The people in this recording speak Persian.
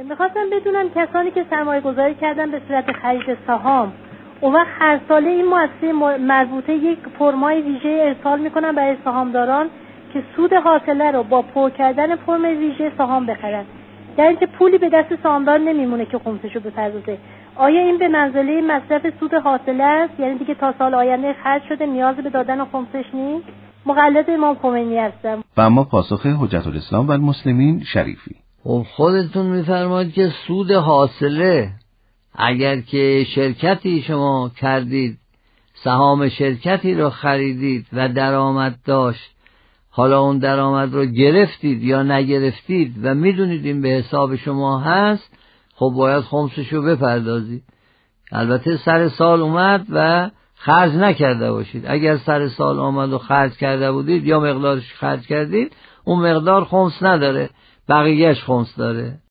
میخواستم بدونم کسانی که سرمایه گذاری کردن به صورت خرید سهام، اون وقت هر ساله این مؤسسه مربوطه یک فرمای ویژه ارسال میکنن برای سهامداران که سود حاصله رو با پر کردن فرم ویژه سهام بخرن، در اینکه پولی به دست سهامدار نمیمونه که خمسشو بپردازه. آیا این به منزله مصرف سود حاصله است؟ یعنی دیگه تا سال آینده خرج شده نیاز به دادن خمسش نیست؟ مقلد امام خمینی هستم. و اما پاسخ حجت الاسلام و المسلمین شریفی. خودتون میفرمایید که سود حاصله اگر که شرکتی شما کردید، سهام شرکتی رو خریدید و درآمد داشت، حالا اون درآمد رو گرفتید یا نگرفتید و میدونید این به حساب شما هست، خب باید خمسشو بپردازید. البته سر سال اومد و خرج نکرده باشید. اگر سر سال آمد و خرج کرده بودید یا مقدارش خرج کردید، اون مقدار خمس نداره، بقیهش خمس داره.